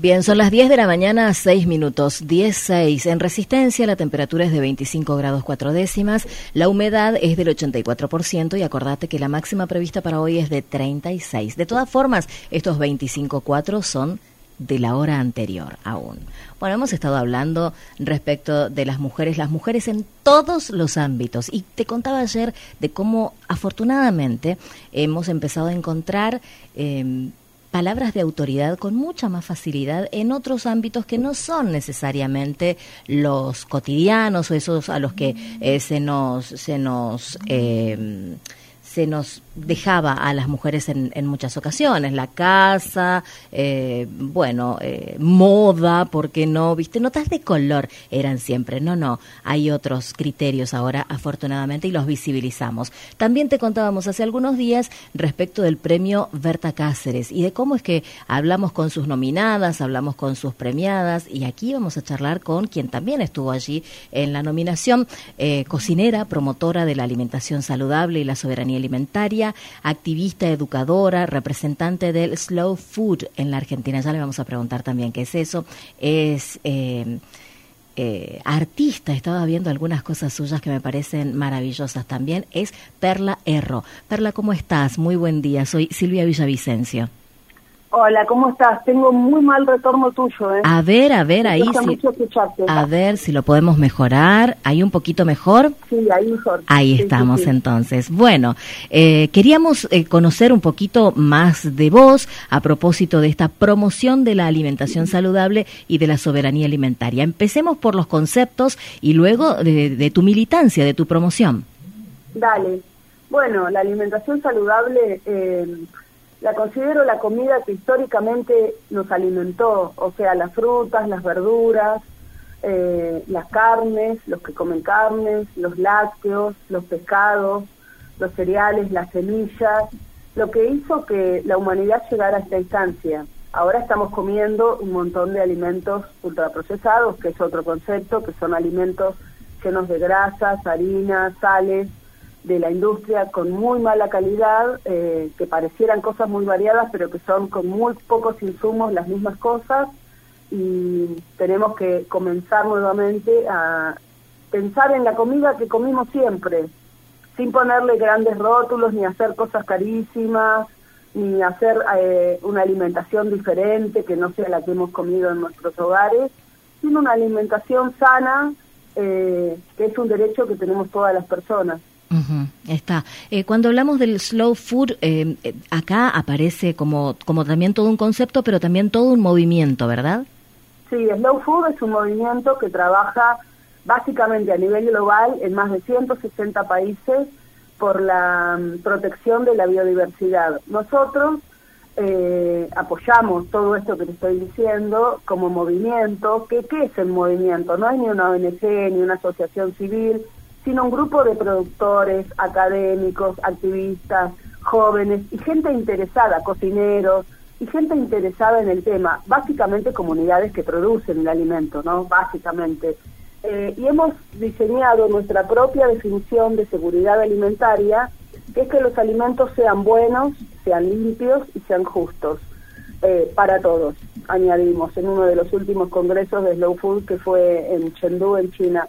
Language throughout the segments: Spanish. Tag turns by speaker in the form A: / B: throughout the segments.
A: Bien, son las 10 de la mañana, 6 minutos, 10:06. En Resistencia la temperatura es de 25 grados 4 décimas, la humedad es del 84% y acordate que la máxima prevista para hoy es de 36. De todas formas, estos 25,4 son de la hora anterior aún. Bueno, hemos estado hablando respecto de las mujeres en todos los ámbitos, y te contaba ayer de cómo afortunadamente hemos empezado a encontrar palabras de autoridad con mucha más facilidad en otros ámbitos que no son necesariamente los cotidianos o esos a los que se nos dejaba a las mujeres en muchas ocasiones, la casa, moda, ¿por qué no? ¿Viste? Notas de color eran siempre, no, hay otros criterios ahora, afortunadamente, y los visibilizamos. También te contábamos hace algunos días respecto del premio Berta Cáceres y de cómo es que hablamos con sus nominadas, hablamos con sus premiadas, y aquí vamos a charlar con quien también estuvo allí en la nominación, cocinera, promotora de la alimentación saludable y la soberanía alimentaria, activista, educadora, representante del Slow Food en la Argentina. Ya le vamos a preguntar también qué es eso. Es artista, estaba viendo algunas cosas suyas que me parecen maravillosas también. Es Perla Erro. Perla, ¿cómo estás? Muy buen día. Soy Silvia Villavicencio.
B: Hola, ¿cómo estás? Tengo muy mal retorno tuyo, ¿eh?
A: A ver, ahí sí. A ver si lo podemos mejorar. ¿Ahí un poquito mejor?
B: Sí, ahí mejor.
A: Ahí sí, estamos, sí. Entonces. Bueno, queríamos conocer un poquito más de vos a propósito de esta promoción de la alimentación saludable y de la soberanía alimentaria. Empecemos por los conceptos y luego de tu militancia, de tu promoción.
B: Dale. Bueno, la alimentación saludable la considero la comida que históricamente nos alimentó, o sea, las frutas, las verduras, las carnes, los que comen carnes, los lácteos, los pescados, los cereales, las semillas, lo que hizo que la humanidad llegara a esta instancia. Ahora estamos comiendo un montón de alimentos ultraprocesados, que es otro concepto, que son alimentos llenos de grasas, harinas, sales, de la industria con muy mala calidad, que parecieran cosas muy variadas, pero que son con muy pocos insumos las mismas cosas, y tenemos que comenzar nuevamente a pensar en la comida que comimos siempre, sin ponerle grandes rótulos, ni hacer cosas carísimas, ni hacer una alimentación diferente que no sea la que hemos comido en nuestros hogares, sino una alimentación sana, que es un derecho que tenemos todas las personas.
A: Está. Cuando hablamos del slow food, acá aparece como también todo un concepto, pero también todo un movimiento, ¿verdad?
B: Sí, slow food es un movimiento que trabaja básicamente a nivel global en más de 160 países por la protección de la biodiversidad. Nosotros apoyamos todo esto que te estoy diciendo como movimiento. ¿Qué es el movimiento? No es ni una ONG ni una asociación civil, sino un grupo de productores, académicos, activistas, jóvenes y gente interesada, cocineros y gente interesada en el tema, básicamente comunidades que producen el alimento, ¿no? Básicamente. Y hemos diseñado nuestra propia definición de seguridad alimentaria, que es que los alimentos sean buenos, sean limpios y sean justos, para todos, añadimos, en uno de los últimos congresos de Slow Food que fue en Chengdu, en China.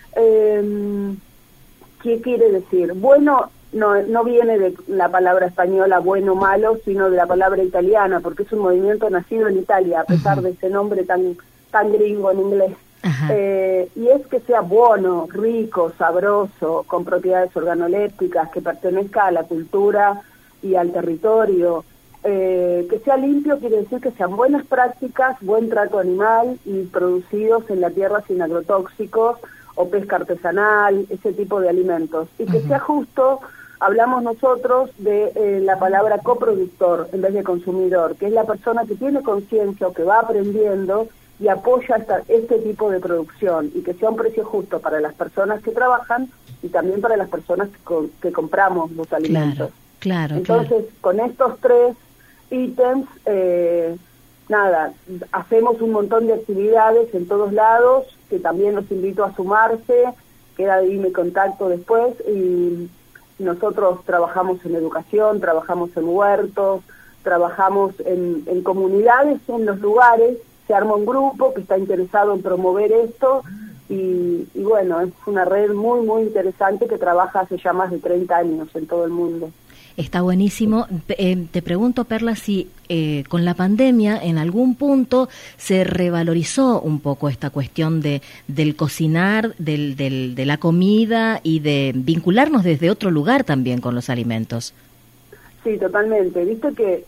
B: ¿Qué quiere decir? Bueno, no viene de la palabra española bueno malo, sino de la palabra italiana, porque es un movimiento nacido en Italia, a pesar de ese nombre tan gringo en inglés. Y es que sea bueno, rico, sabroso, con propiedades organolépticas, que pertenezca a la cultura y al territorio. Que sea limpio quiere decir que sean buenas prácticas, buen trato animal y producidos en la tierra sin agrotóxicos o pesca artesanal, ese tipo de alimentos. Y que sea justo, hablamos nosotros de la palabra coproductor en vez de consumidor, que es la persona que tiene conciencia o que va aprendiendo y apoya este tipo de producción, y que sea un precio justo para las personas que trabajan y también para las personas que compramos los alimentos.
A: Claro.
B: Entonces, con estos tres ítems, hacemos un montón de actividades en todos lados, que también los invito a sumarse, queda ahí mi contacto después, y nosotros trabajamos en educación, trabajamos en huertos, trabajamos en comunidades, en los lugares, se arma un grupo que está interesado en promover esto y bueno, es una red muy, muy interesante que trabaja hace ya más de 30 años en todo el mundo.
A: Está buenísimo. Te pregunto, Perla, si con la pandemia en algún punto se revalorizó un poco esta cuestión del cocinar, de la comida y de vincularnos desde otro lugar también con los alimentos.
B: Sí, totalmente. Viste que,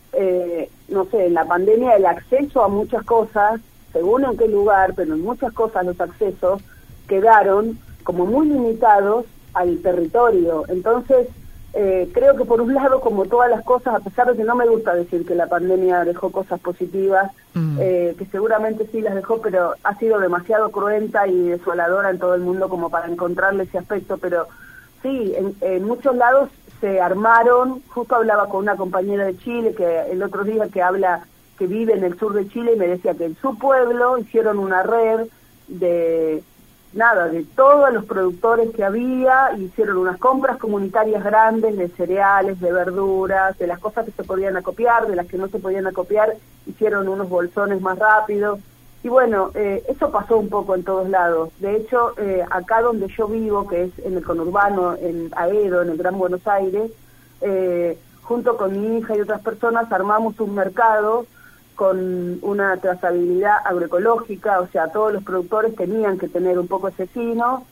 B: no sé, en la pandemia el acceso a muchas cosas, según en qué lugar, pero en muchas cosas los accesos quedaron como muy limitados al territorio. Entonces, creo que por un lado, como todas las cosas, a pesar de que no me gusta decir que la pandemia dejó cosas positivas, que seguramente sí las dejó, pero ha sido demasiado cruenta y desoladora en todo el mundo como para encontrarle ese aspecto, pero sí, en muchos lados se armaron. Justo hablaba con una compañera de Chile que el otro día que vive en el sur de Chile y me decía que en su pueblo hicieron una red de todos los productores que había, hicieron unas compras comunitarias grandes de cereales, de verduras, de las cosas que se podían acopiar, de las que no se podían acopiar, hicieron unos bolsones más rápidos. Y bueno, eso pasó un poco en todos lados. De hecho, acá donde yo vivo, que es en el conurbano, en Aedo, en el Gran Buenos Aires, junto con mi hija y otras personas armamos un mercado con una trazabilidad agroecológica, o sea, todos los productores tenían que tener un poco ese fino,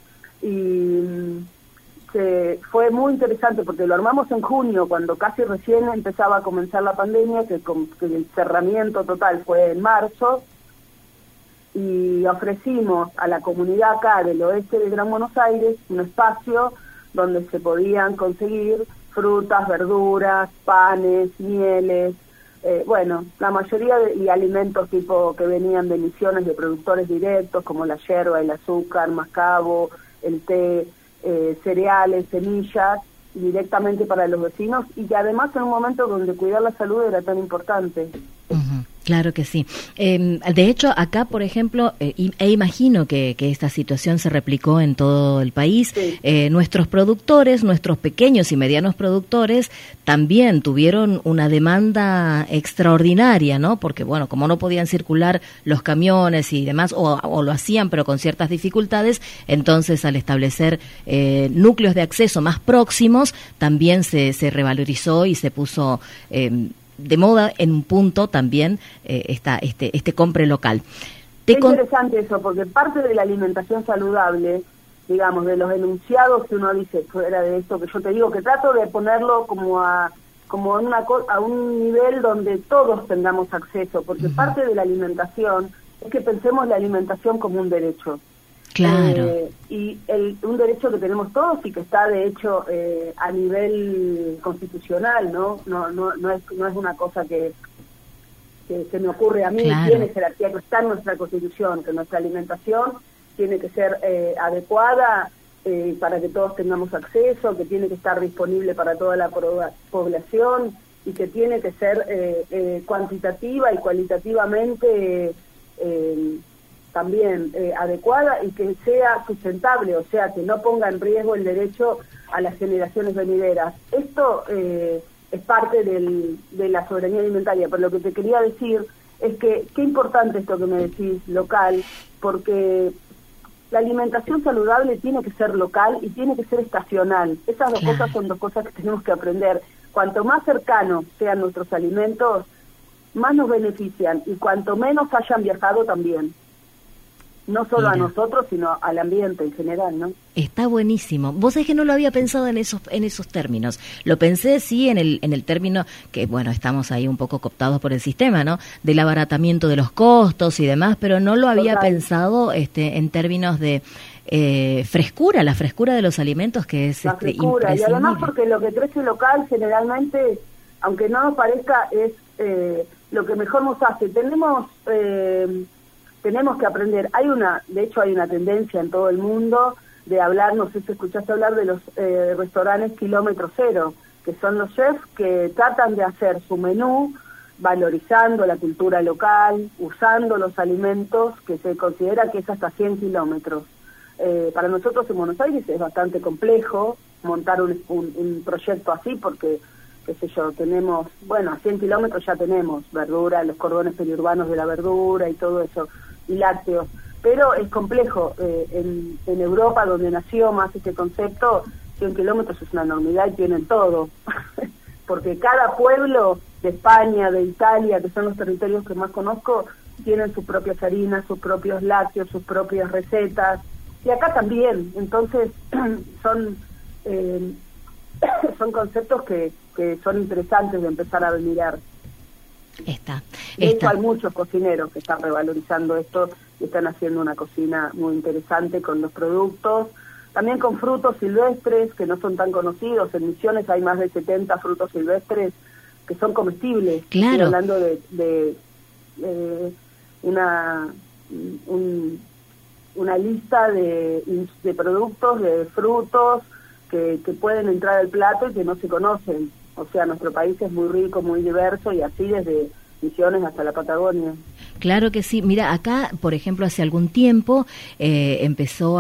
B: y fue muy interesante porque lo armamos en junio, cuando casi recién empezaba a comenzar la pandemia, que el cerramiento total fue en marzo, y ofrecimos a la comunidad acá del oeste de Gran Buenos Aires un espacio donde se podían conseguir frutas, verduras, panes, mieles, bueno, la mayoría y alimentos tipo que venían de emisiones de productores directos, como la yerba, el azúcar, mascabo, el té, cereales, semillas, directamente para los vecinos, y que además en un momento donde cuidar la salud era tan importante.
A: Claro que sí. De hecho, acá, por ejemplo, imagino que esta situación se replicó en todo el país.
B: Sí.
A: Nuestros productores, nuestros pequeños y medianos productores, también tuvieron una demanda extraordinaria, ¿no? Porque, bueno, como no podían circular los camiones y demás, o lo hacían, pero con ciertas dificultades, entonces al establecer núcleos de acceso más próximos, también se revalorizó y se puso de moda en un punto también este compre local.
B: Es interesante eso, porque parte de la alimentación saludable, digamos, de los enunciados que uno dice fuera de esto que yo te digo, que trato de ponerlo como a un nivel donde todos tengamos acceso, porque parte de la alimentación es que pensemos la alimentación como un derecho.
A: Claro.
B: Y un derecho que tenemos todos y que está de hecho a nivel constitucional, ¿no? No es una cosa que se me ocurre a mí.
A: Claro.
B: Tiene jerarquía, que está en nuestra constitución, que nuestra alimentación tiene que ser adecuada para que todos tengamos acceso, que tiene que estar disponible para toda la población y que tiene que ser cuantitativa y cualitativamente también adecuada y que sea sustentable, o sea, que no ponga en riesgo el derecho a las generaciones venideras. Esto es parte de la soberanía alimentaria, pero lo que te quería decir es que qué importante esto que me decís, local, porque la alimentación saludable tiene que ser local y tiene que ser estacional. Esas dos cosas son dos cosas que tenemos que aprender. Cuanto más cercanos sean nuestros alimentos, más nos benefician, y cuanto menos hayan viajado también. No solo a nosotros, sino al ambiente en general, ¿no?
A: Está buenísimo. Vos sabés que no lo había pensado en esos términos. Lo pensé, sí, en el término que, bueno, estamos ahí un poco cooptados por el sistema, ¿no? Del abaratamiento de los costos y demás, pero no lo había pensado en términos de frescura, la frescura de los alimentos, que es
B: la frescura, y además porque lo que crece local generalmente, aunque no nos parezca, es lo que mejor nos hace. Tenemos que aprender. De hecho hay una tendencia en todo el mundo de hablar, no sé si escuchaste hablar de los restaurantes kilómetro cero, que son los chefs que tratan de hacer su menú valorizando la cultura local, usando los alimentos, que se considera que es hasta 100 kilómetros. Para nosotros en Buenos Aires es bastante complejo montar un proyecto así, porque qué sé yo, tenemos, bueno, a 100 kilómetros ya tenemos verdura, los cordones periurbanos de la verdura y todo eso, y lácteos. Pero es complejo, en Europa, donde nació más este concepto, 100 kilómetros es una enormidad y tienen todo, porque cada pueblo de España, de Italia, que son los territorios que más conozco, tienen sus propias harinas, sus propios lácteos, sus propias recetas, y acá también. Entonces son conceptos que son interesantes de empezar a mirar. De hecho, hay muchos cocineros que están revalorizando esto y están haciendo una cocina muy interesante con los productos, también con frutos silvestres que no son tan conocidos. En Misiones hay más de 70 frutos silvestres que son comestibles.
A: Claro.
B: Estoy hablando de una lista de productos, de frutos que pueden entrar al plato y que no se conocen. O sea, nuestro país es muy rico, muy diverso, y así desde Misiones hasta la Patagonia.
A: Claro que sí. Mira, acá, por ejemplo, hace algún tiempo empezó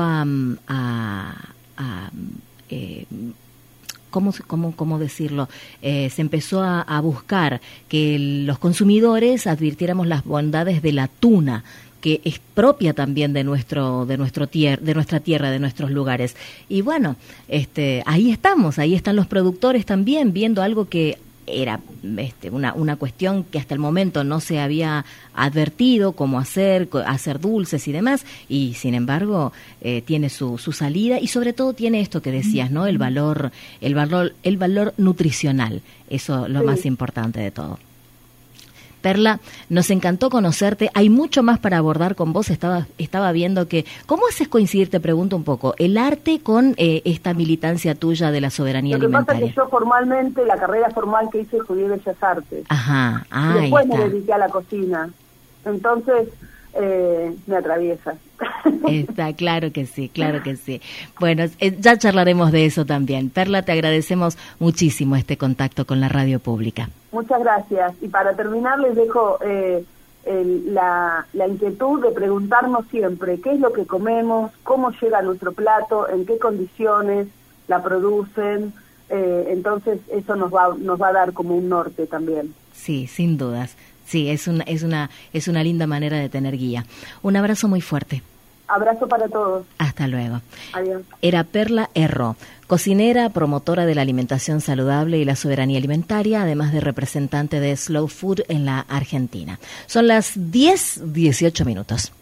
A: ¿cómo decirlo? Se empezó a buscar que los consumidores advirtiéramos las bondades de la tuna, que es propia también de nuestra tierra, de nuestros lugares. Y bueno, ahí están los productores también viendo algo que era una cuestión que hasta el momento no se había advertido, cómo hacer dulces y demás, y sin embargo tiene su salida, y sobre todo tiene esto que decías, ¿no? El valor nutricional, eso lo más importante de todo. Perla, nos encantó conocerte. Hay mucho más para abordar con vos. Estaba viendo que... ¿Cómo haces coincidir, te pregunto un poco, el arte con esta militancia tuya de la soberanía alimentaria?
B: Lo que pasa es que yo formalmente, la carrera formal que hice, estudié Bellas Artes.
A: Ajá.
B: Y después me dediqué a la cocina. Entonces, me atraviesa.
A: Está, claro que sí, claro que sí. Bueno, ya charlaremos de eso también. Perla, te agradecemos muchísimo este contacto con la radio pública.
B: Muchas gracias. Y para terminar les dejo la inquietud de preguntarnos siempre qué es lo que comemos, cómo llega a nuestro plato, en qué condiciones la producen. Entonces eso nos va a dar como un norte también.
A: Sí, sin dudas. Sí, es una linda manera de tener guía. Un abrazo muy fuerte.
B: Abrazo para todos.
A: Hasta luego.
B: Adiós.
A: Era Perla Erro, cocinera, promotora de la alimentación saludable y la soberanía alimentaria, además de representante de Slow Food en la Argentina. Son las 10:18 minutos.